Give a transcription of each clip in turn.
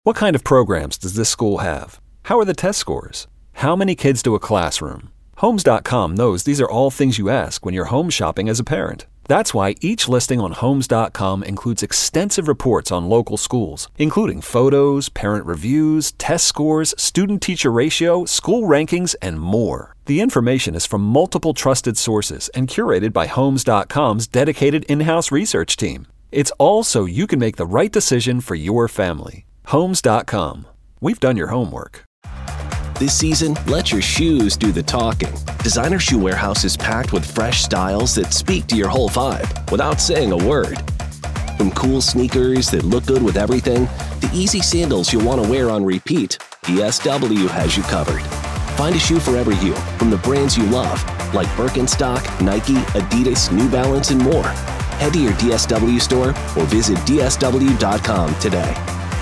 What kind of programs does this school have? How are the test scores? How many kids do a classroom? Homes.com knows these are all things you ask when you're home shopping as a parent. That's why each listing on Homes.com includes extensive reports on local schools, including photos, parent reviews, test scores, student-teacher ratio, school rankings, and more. The information is from multiple trusted sources and curated by Homes.com's dedicated in-house research team. It's all so you can make the right decision for your family. Homes.com. We've done your homework. This season, let your shoes do the talking. Designer Shoe Warehouse is packed with fresh styles that speak to your whole vibe without saying a word. From cool sneakers that look good with everything, to easy sandals you'll want to wear on repeat, DSW has you covered. Find a shoe for every you from the brands you love, like Birkenstock, Nike, Adidas, New Balance, and more. Head to your DSW store or visit DSW.com today.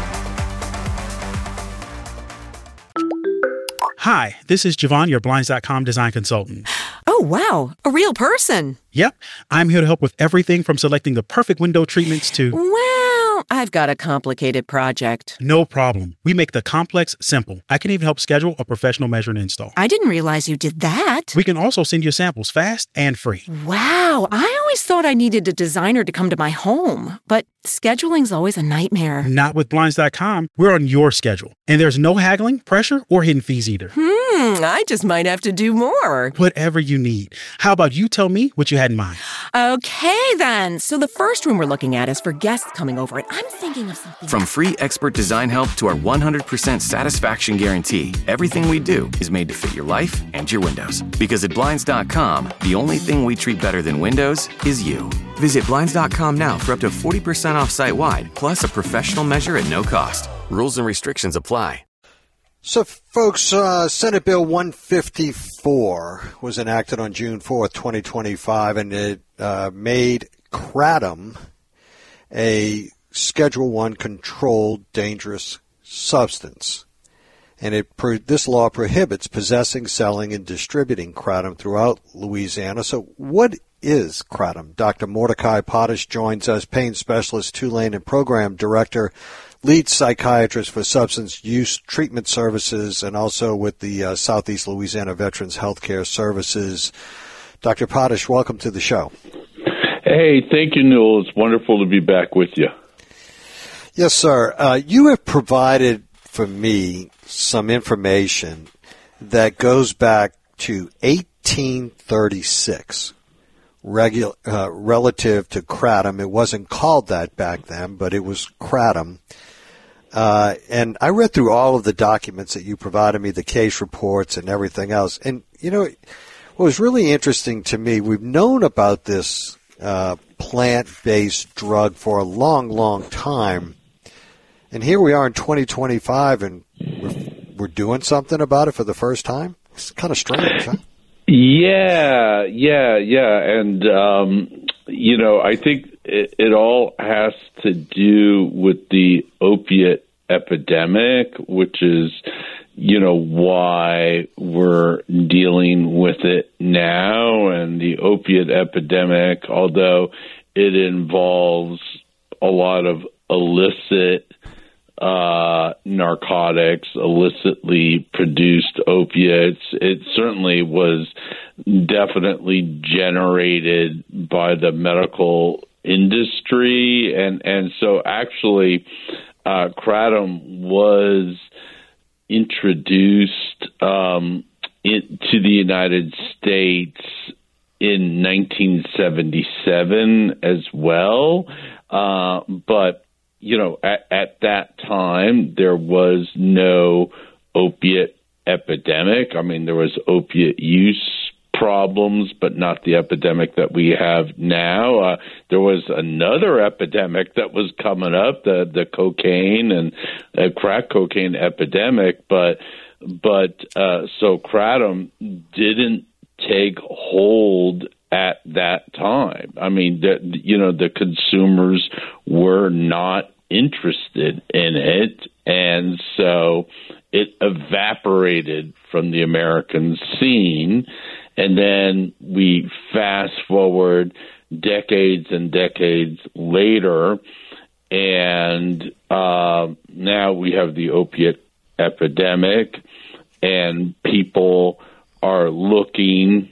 Hi, this is Javon, your Blinds.com design consultant. Oh, wow. A real person. Yep. I'm here to help with everything from selecting the perfect window treatments to... Well, I've got a complicated project. No problem. We make the complex simple. I can even help schedule a professional measure and install. I didn't realize you did that. We can also send you samples fast and free. Wow. I always thought I needed a designer to come to my home, but scheduling's always a nightmare. Not with Blinds.com. We're on your schedule. And there's no haggling, pressure, or hidden fees either. I just might have to do more. Whatever you need. How about you tell me what you had in mind? Okay, then. So the first room we're looking at is for guests coming over, and I'm thinking of something... From free expert design help to our 100% satisfaction guarantee, everything we do is made to fit your life and your windows. Because at Blinds.com, the only thing we treat better than windows is you. Visit Blinds.com now for up to 40% off site-wide, plus a professional measure at no cost. Rules and restrictions apply. So, folks, Senate Bill 154 was enacted on June 4th, 2025, and it made kratom a Schedule I controlled dangerous substance. And this law prohibits possessing, selling, and distributing kratom throughout Louisiana. So what is kratom? Dr. Mordecai Potash joins us, pain specialist, Tulane, and program director, lead psychiatrist for substance use treatment services, and also with the Southeast Louisiana Veterans Healthcare Services. Dr. Potash, welcome to the show. Hey, thank you, Newell. It's wonderful to be back with you. Yes, sir. You have provided for me some information that goes back to 1836 relative to kratom. It wasn't called that back then, but it was kratom. And I read through all of the documents that you provided me, the case reports and everything else. And, you know, what was really interesting to me, we've known about this plant-based drug for a long, long time. And here we are in 2025, and we're doing something about it for the first time. It's kind of strange, huh? Yeah. And, you know, I think it all has to do with the opiate epidemic, which is, you know, why we're dealing with it now. And the opiate epidemic, although it involves a lot of illicit narcotics, illicitly produced opiates, it certainly was definitely generated by the medical industry. And so actually, kratom was introduced to the United States in 1977 as well. But, you know, at that time, there was no opiate epidemic. I mean, there was opiate use problems, but not the epidemic that we have now. There was another epidemic that was coming up, the cocaine and crack cocaine epidemic, but so kratom didn't take hold at that time. I mean, the consumers were not interested in it, and so it evaporated from the American scene. And then we fast forward decades and decades later, And now we have the opiate epidemic, and people are looking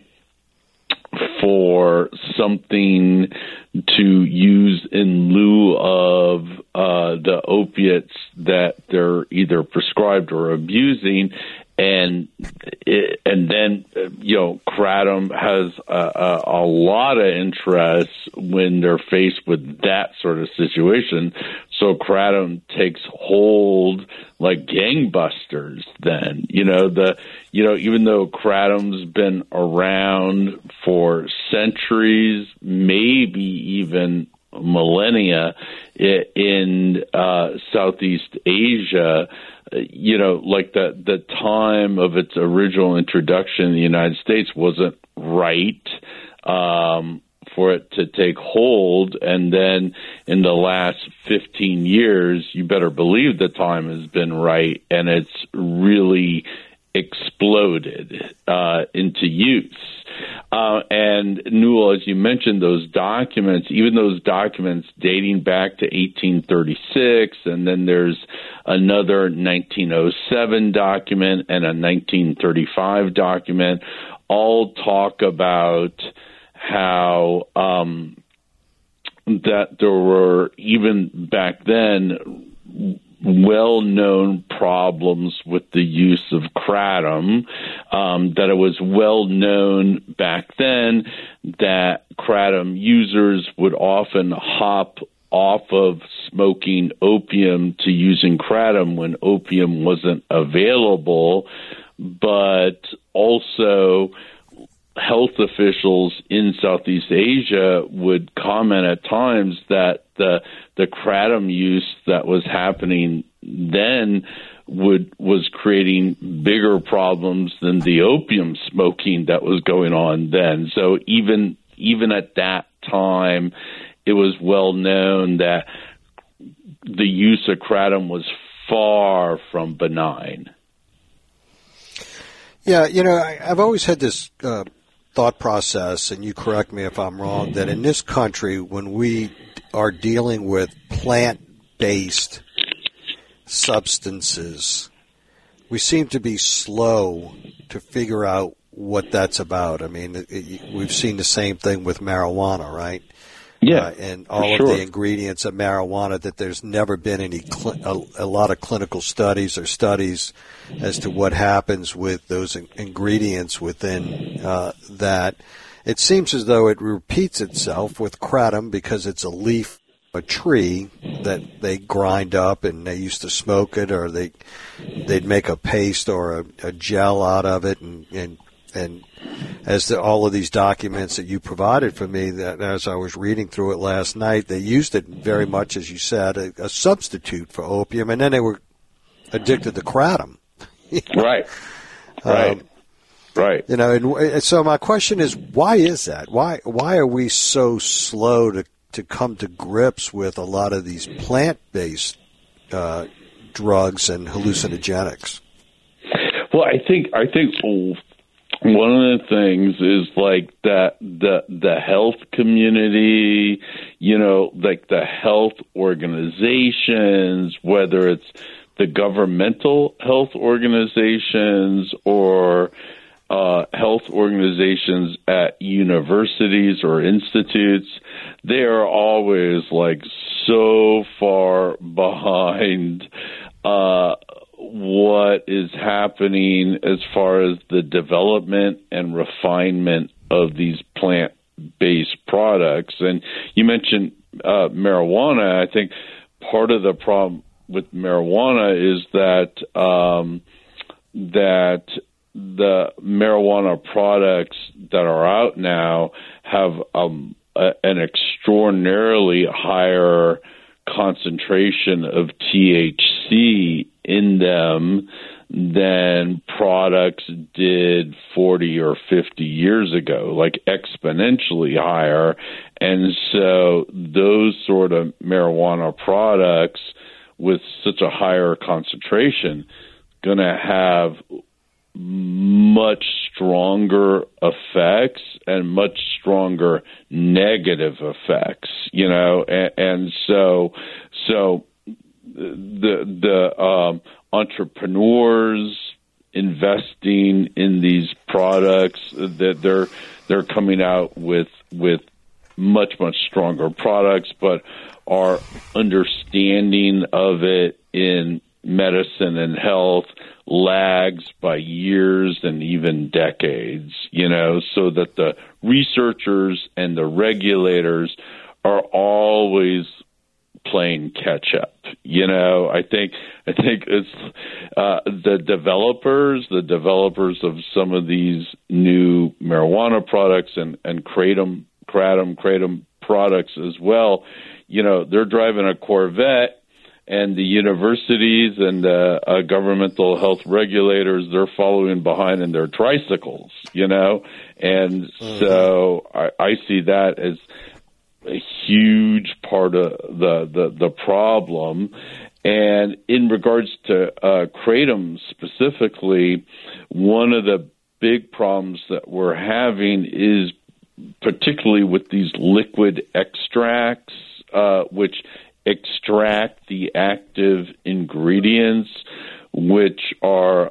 for something to use in lieu of the opiates that they're either prescribed or abusing. And then kratom has a lot of interest when they're faced with that sort of situation. So kratom takes hold like gangbusters. Then even though kratom's been around for centuries, maybe even millennia in Southeast Asia. Like the time of its original introduction in the United States wasn't right for it to take hold. And then in the last 15 years, you better believe the time has been right, and it's really exploded into use. And Newell, as you mentioned, those documents, even those documents dating back to 1836, and then there's another 1907 document and a 1935 document, all talk about how that there were, even back then, well-known problems with the use of kratom, that it was well-known back then that kratom users would often hop off of smoking opium to using kratom when opium wasn't available, but also health officials in Southeast Asia would comment at times that the kratom use that was happening then was creating bigger problems than the opium smoking that was going on then. So even at that time, it was well known that the use of kratom was far from benign. Yeah, I've always had this thought process, and you correct me if I'm wrong, that in this country, when we are dealing with plant-based substances, we seem to be slow to figure out what that's about. I mean, we've seen the same thing with marijuana, right? Yeah, and all of the ingredients of marijuana, that there's never been a lot of clinical studies or studies as to what happens with those ingredients within that. It seems as though it repeats itself with kratom because it's a leaf, a tree that they grind up, and they used to smoke it, or they'd make a paste or a gel out of it, and as all of these documents that you provided for me, that as I was reading through it last night, they used it very much, as you said, a substitute for opium, and then they were addicted to kratom. Right. Right. And so my question is, why is that? Why are we so slow to come to grips with a lot of these plant-based drugs and hallucinogenics? Well, I think one of the things is like that the health community, like the health organizations, whether it's the governmental health organizations or health organizations at universities or institutes, they are always like so far behind what is happening as far as the development and refinement of these plant-based products. And you mentioned marijuana. I think part of the problem with marijuana is that that the marijuana products that are out now have an extraordinarily higher concentration of THC in them than products did 40 or 50 years ago, like exponentially higher. And so those sort of marijuana products with such a higher concentration going to have much stronger effects and much stronger negative effects, and so the entrepreneurs investing in these products, that they're coming out with much stronger products, but our understanding of it in medicine and health lags by years and even decades, so that the researchers and the regulators are always playing catch up. I think it's the developers of some of these new marijuana products and kratom products as well. They're driving a Corvette, and the universities and governmental health regulators, they're following behind in their tricycles. And so I see that as a huge part of the problem. And in regards to kratom specifically, one of the big problems that we're having is particularly with these liquid extracts, which extract the active ingredients, which are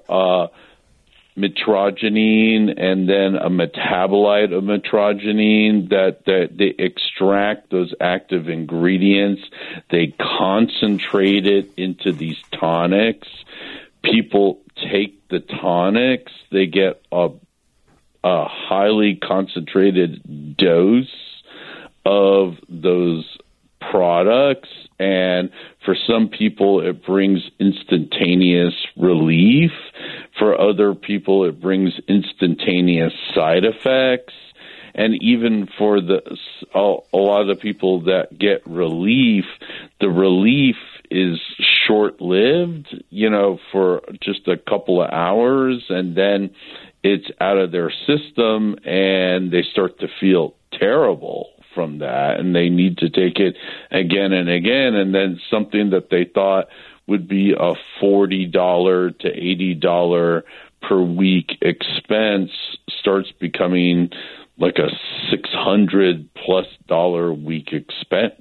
mitragynine and then a metabolite of mitragynine, that they extract those active ingredients, they concentrate it into these tonics. People take the tonics, they get a highly concentrated dose of those products, and for some people it brings instantaneous relief. For other people it brings instantaneous side effects. And even for a lot of the people that get relief, the relief is short-lived, for just a couple of hours, and then it's out of their system and they start to feel terrible from that, and they need to take it again and again, and then something that they thought would be a $40 to $80 per week expense starts becoming like a $600+ a week expense.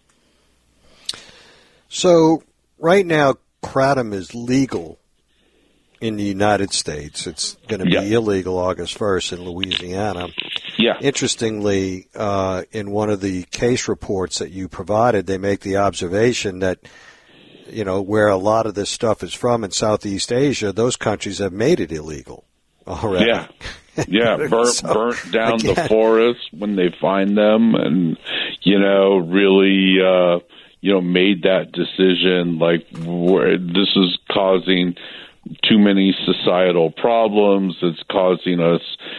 So right now, kratom is legal in the United States. It's going to be illegal August 1st in Louisiana. Yeah. Interestingly, in one of the case reports that you provided, they make the observation that, where a lot of this stuff is from in Southeast Asia, those countries have made it illegal already. Yeah. Yeah, burnt down the forest when they find them, and, really, made that decision, like, where this is causing too many societal problems. It's causing us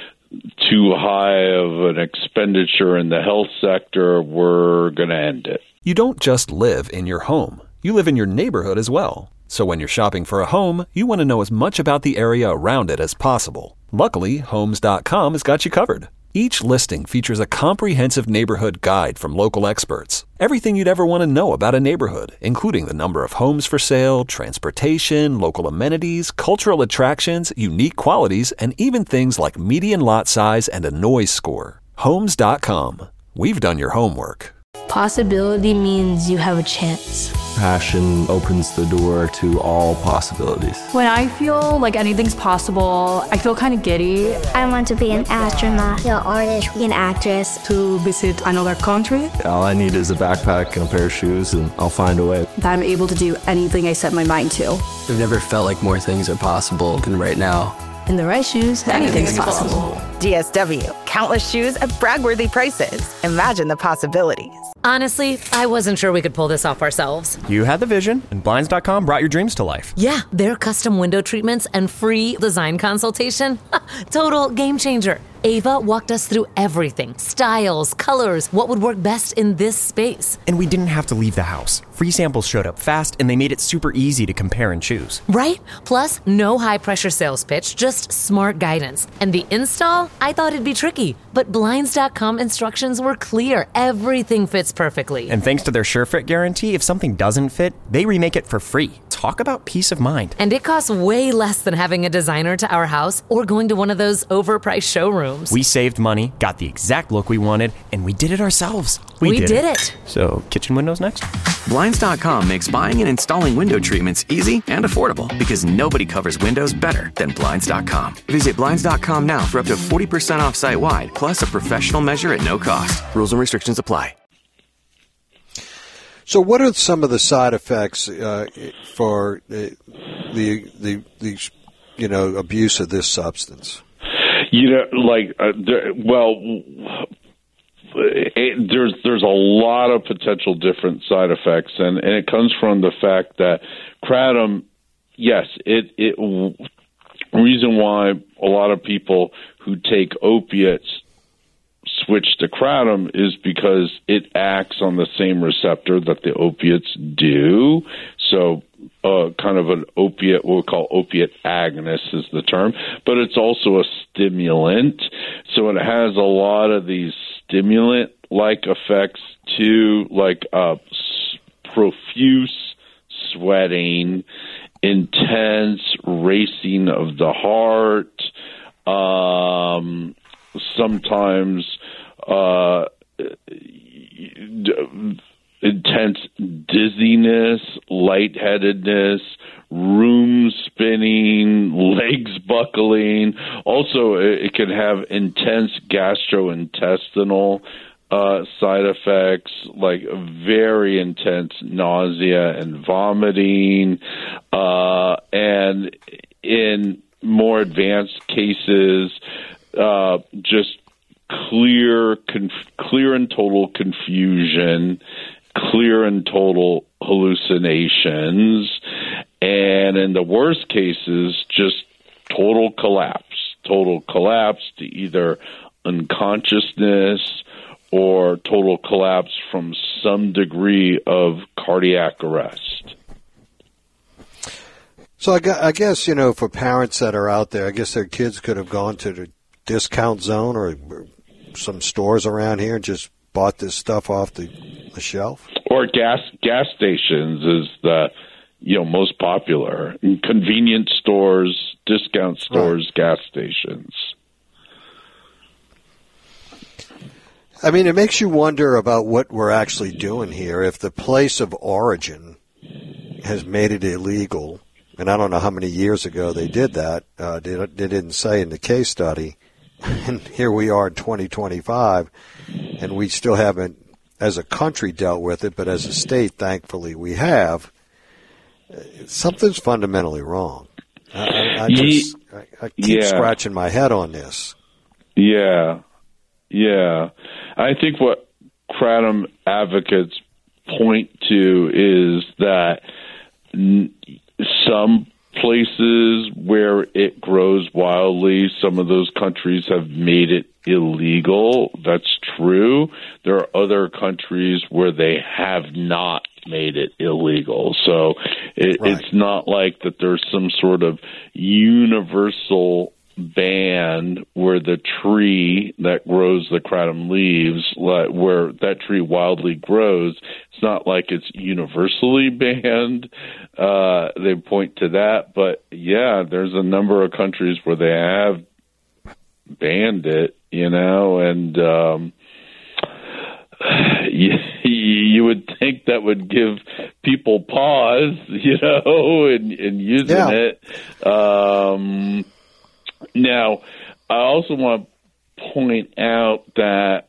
too high of an expenditure in the health sector. We're going to end it. You don't just live in your home. You live in your neighborhood as well. So when you're shopping for a home, you want to know as much about the area around it as possible. Luckily, Homes.com has got you covered. Each listing features a comprehensive neighborhood guide from local experts. Everything you'd ever want to know about a neighborhood, including the number of homes for sale, transportation, local amenities, cultural attractions, unique qualities, and even things like median lot size and a noise score. Homes.com. We've done your homework. Possibility means you have a chance. Passion opens the door to all possibilities. When I feel like anything's possible, I feel kind of giddy. I want to be an astronaut, an artist, an actress. To visit another country. All I need is a backpack and a pair of shoes, and I'll find a way. That I'm able to do anything I set my mind to. I've never felt like more things are possible than right now. In the right shoes, anything's possible. DSW. Countless shoes at brag-worthy prices. Imagine the possibilities. Honestly, I wasn't sure we could pull this off ourselves. You had the vision, and Blinds.com brought your dreams to life. Yeah, their custom window treatments and free design consultation. Total game changer. Ava walked us through everything. Styles, colors, what would work best in this space. And we didn't have to leave the house. Free samples showed up fast, and they made it super easy to compare and choose. Right? Plus, no high-pressure sales pitch, just smart guidance. And the install? I thought it'd be tricky. But Blinds.com instructions were clear. Everything fits perfectly. And thanks to their SureFit guarantee, if something doesn't fit, they remake it for free. talk about peace of mind. And it costs way less than having a designer to our house or going to one of those overpriced showrooms. We saved money, got the exact look we wanted, and we did it ourselves. We did it. So, kitchen windows next? Blinds.com makes buying and installing window treatments easy and affordable because nobody covers windows better than Blinds.com. Visit Blinds.com now for up to 40% off site-wide, plus a professional measure at no cost. Rules and restrictions apply. So what are some of the side effects for the abuse of this substance? There's a lot of potential different side effects, and it comes from the fact that kratom, yes, reason why a lot of people who take opiates switch to kratom is because it acts on the same receptor that the opiates do. So kind of an opiate, what we call opiate agonist is the term, but it's also a stimulant. So it has a lot of these stimulant-like effects too, like profuse sweating, intense racing of the heart, sometimes intense dizziness, lightheadedness, room spinning, legs buckling. Also, it can have intense gastrointestinal side effects, like very intense nausea and vomiting, and in more advanced cases, just clear and total confusion, clear and total hallucinations, and in the worst cases, just total collapse to either unconsciousness or total collapse from some degree of cardiac arrest. So I guess, for parents that are out there, I guess their kids could have gone to the discount zone or some stores around here and just bought this stuff off the shelf. Or gas stations is the most popular. Convenience stores, discount stores, right. Gas stations. I mean, it makes you wonder about what we're actually doing here. If the place of origin has made it illegal, and I don't know how many years ago they did that. They didn't say in the case study. And here we are in 2025, and we still haven't, as a country, dealt with it, but as a state, thankfully, we have. Something's fundamentally wrong. I keep scratching my head on this. Yeah. I think what kratom advocates point to is that some places where it grows wildly, some of those countries have made it illegal. That's true. There are other countries where they have not made it illegal. So it's not like that there's some sort of universal ban where the tree that grows the kratom leaves, where that tree wildly grows, it's not like it's universally banned. They point to that, but yeah, there's a number of countries where they have banned it, and you would think that would give people pause, in using it. Now, I also want to point out that,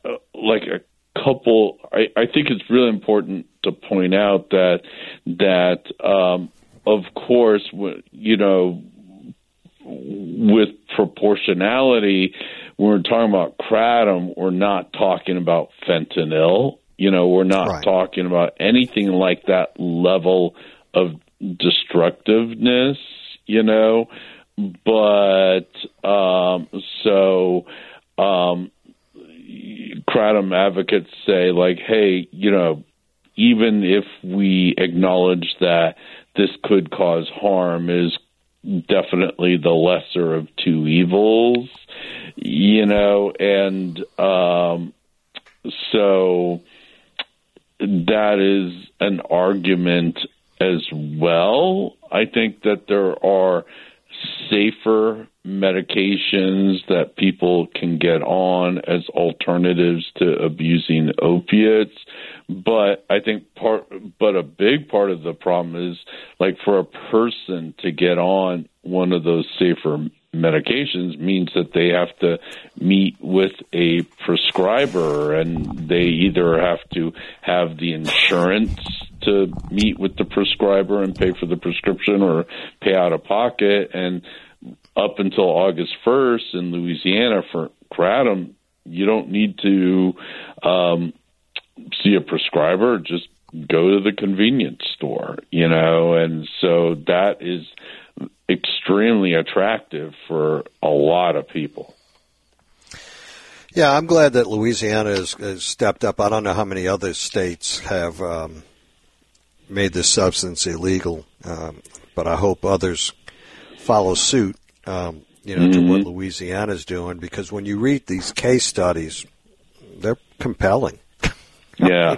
I think it's really important to point out that of course, with proportionality, when we're talking about kratom, we're not talking about fentanyl. We're not talking about anything like that level of destructiveness, But kratom advocates say, hey, even if we acknowledge that this could cause harm, is definitely the lesser of two evils, and so that is an argument as well. I think that there are safer medications that people can get on as alternatives to abusing opiates. But I think a big part of the problem is, like, for a person to get on one of those safer medications means that they have to meet with a prescriber, and they either have to have the insurance to meet with the prescriber and pay for the prescription or pay out of pocket. And up until August 1st in Louisiana for kratom, you don't need to see a prescriber, just go to the convenience store, and so that is extremely attractive for a lot of people. Yeah, I'm glad that Louisiana has stepped up. I don't know how many other states have made this substance illegal, but I hope others follow suit, to what Louisiana's doing, because when you read these case studies, they're compelling. Yeah.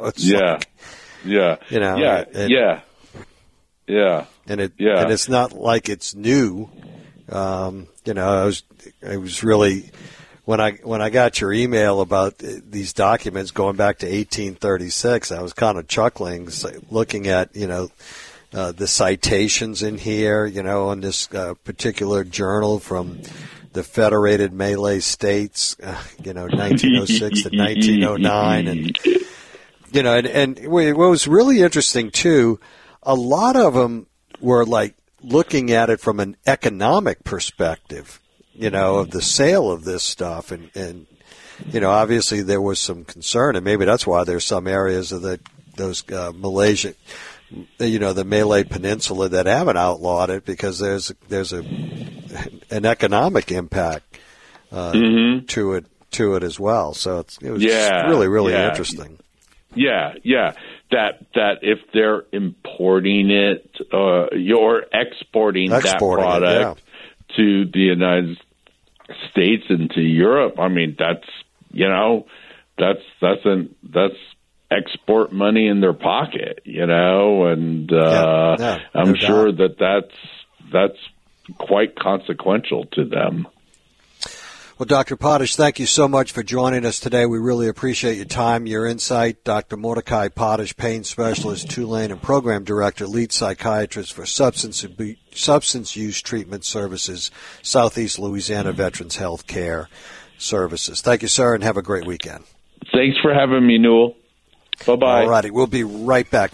And it's not like it's new. I was really, when I got your email about these documents going back to 1836, I was kind of chuckling, looking at, the citations in here, on this particular journal from the Federated Malay States, 1906 to 1909. And what was really interesting, too, a lot of them were like looking at it from an economic perspective, of the sale of this stuff. And obviously there was some concern, and maybe that's why there's some areas of those Malaysian, the Malay Peninsula that haven't outlawed it, because there's an economic impact to it as well. So it was really interesting. Yeah. That if they're importing it, you're exporting that product to the United States and to Europe. I mean, that's export money in their pocket, and I'm sure that's quite consequential to them. Well, Dr. Potash, thank you so much for joining us today. We really appreciate your time, your insight. Dr. Mordecai Potash, pain specialist, Tulane, and program director, lead psychiatrist for substance use treatment services, Southeast Louisiana Veterans Health Care Services. Thank you, sir, and have a great weekend. Thanks for having me, Newell. Bye-bye. All righty, we'll be right back.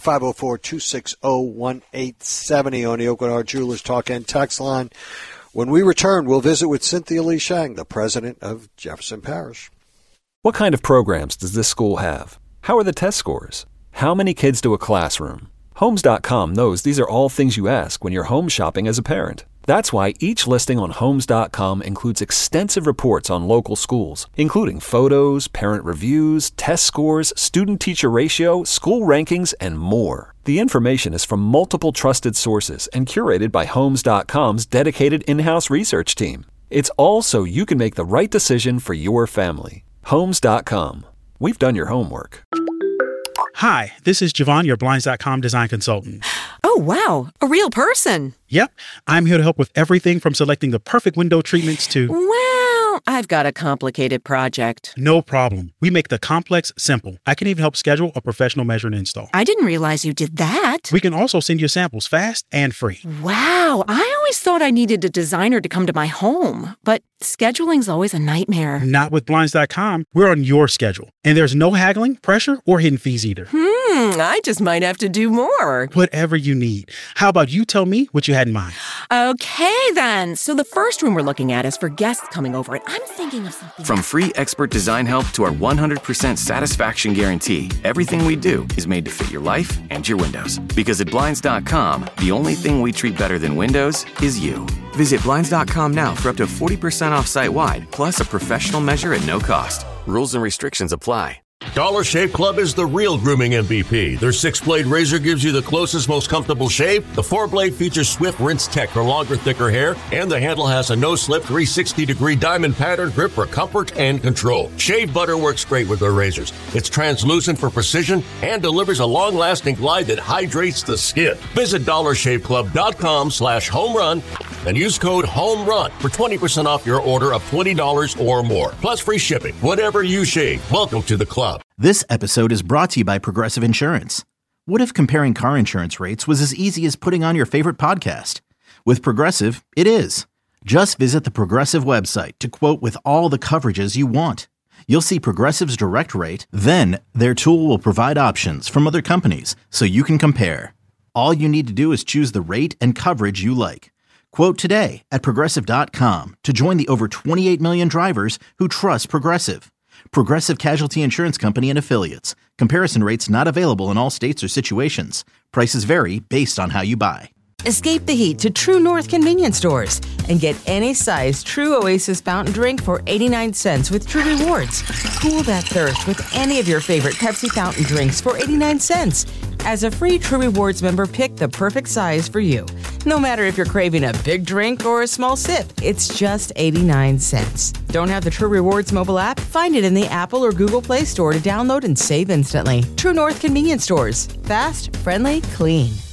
504-260-1870 on the Oakwood Jewelers Talk and Text line. When we return, we'll visit with Cynthia Lee Shang, the president of Jefferson Parish. What kind of programs does this school have? How are the test scores? How many kids do a classroom? Homes.com knows these are all things you ask when you're home shopping as a parent. That's why each listing on Homes.com includes extensive reports on local schools, including photos, parent reviews, test scores, student-teacher ratio, school rankings, and more. The information is from multiple trusted sources and curated by Homes.com's dedicated in-house research team. It's all so you can make the right decision for your family. Homes.com. We've done your homework. Hi, this is Javon, your Blinds.com design consultant. Oh, wow. A real person. Yep. I'm here to help with everything from selecting the perfect window treatments to... Well, I've got a complicated project. No problem. We make the complex simple. I can even help schedule a professional measure and install. I didn't realize you did that. We can also send you samples fast and free. Wow. I always thought I needed a designer to come to my home, but scheduling's always a nightmare. Not with Blinds.com. We're on your schedule. And there's no haggling, pressure, or hidden fees either. I just might have to do more. Whatever you need. How about you tell me what you had in mind? Okay, then. So the first room we're looking at is for guests coming over, and I'm thinking of something. From free expert design help to our 100% satisfaction guarantee, everything we do is made to fit your life and your windows. Because at Blinds.com, the only thing we treat better than windows is you. Visit Blinds.com now for up to 40% off site-wide, plus a professional measure at no cost. Rules and restrictions apply. Dollar Shave Club is the real grooming MVP. Their 6-blade razor gives you the closest, most comfortable shave. The 4-blade features swift rinse tech for longer, thicker hair, and the handle has a no-slip 360-degree diamond pattern grip for comfort and control. Shave butter works great with their razors. It's translucent for precision and delivers a long-lasting glide that hydrates the skin. Visit DollarShaveClub.com/homerun and use code HOMERUN for 20% off your order of $20 or more. Plus free shipping. Whatever you shave, welcome to the club. This episode is brought to you by Progressive Insurance. What if comparing car insurance rates was as easy as putting on your favorite podcast? With Progressive, it is. Just visit the Progressive website to quote with all the coverages you want. You'll see Progressive's direct rate, then their tool will provide options from other companies so you can compare. All you need to do is choose the rate and coverage you like. Quote today at Progressive.com to join the over 28 million drivers who trust Progressive. Progressive Casualty Insurance Company and Affiliates. Comparison rates not available in all states or situations. Prices vary based on how you buy. Escape the heat to True North convenience stores and get any size True Oasis fountain drink for 89 cents with True Rewards. Cool that thirst with any of your favorite Pepsi fountain drinks for 89 cents. As a free True Rewards member, pick the perfect size for you. No matter if you're craving a big drink or a small sip, it's just 89 cents. Don't have the True Rewards mobile app? Find it in the Apple or Google Play Store to download and save instantly. True North convenience stores. Fast, friendly, clean.